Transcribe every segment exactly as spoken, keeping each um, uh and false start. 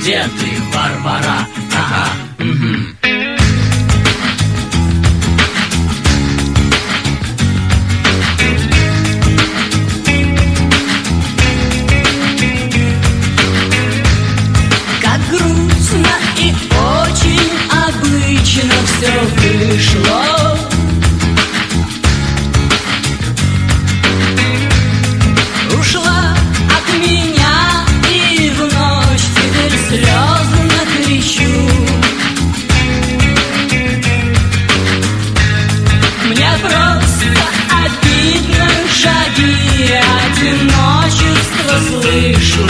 где ты, Варвара? Ага, угу. Все вышло. Ушла от меня, и в ночь теперь слезно кричу. Мне просто обидно, шаги одиночества слышу.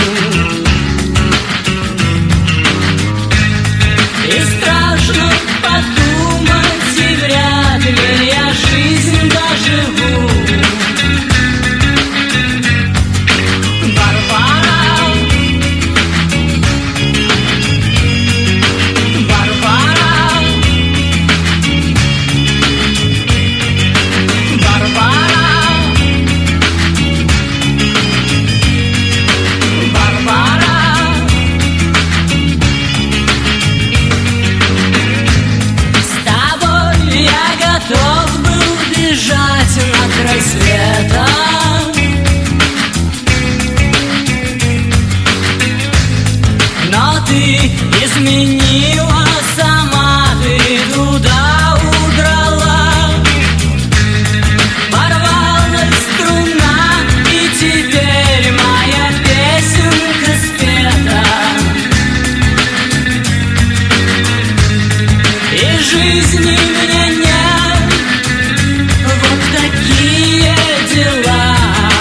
И страшно подумать, и вряд ли я жизнь доживу. Варвара, Варвара, Варвара, Варвара. Готов был бежать на край света, но ты изменила, сама ты туда удрала. Порвалась струна, и теперь моя песенка спета. И жизни мне нет. Такие дела.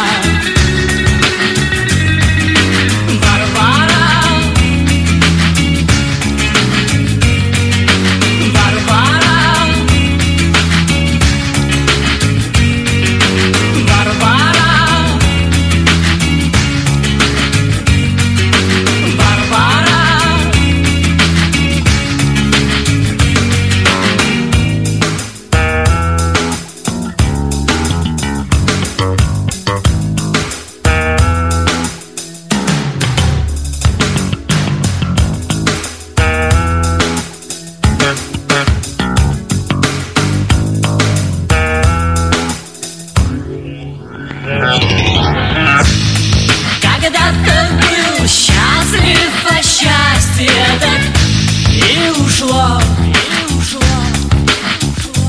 Варвара, Варвара, Варвара, Варвара. Когда-то был счастлив, а счастье так и ушло, и ушло, ушло.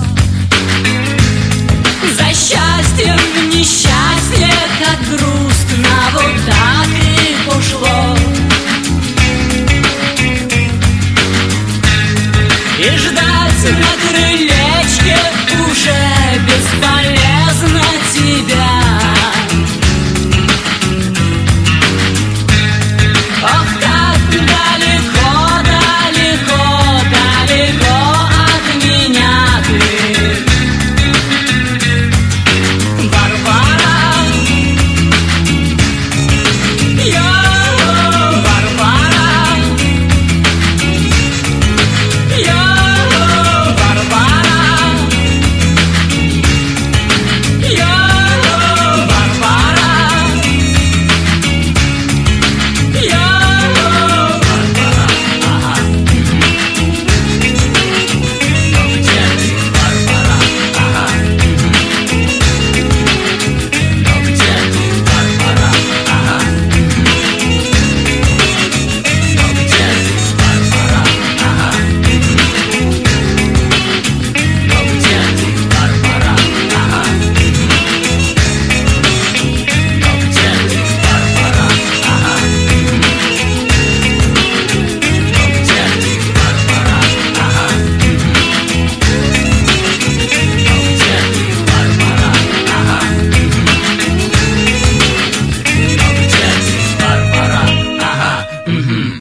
За счастьем несчастье, как грустно, вот так и пошло. И ждать на крылечке уже бесполезно.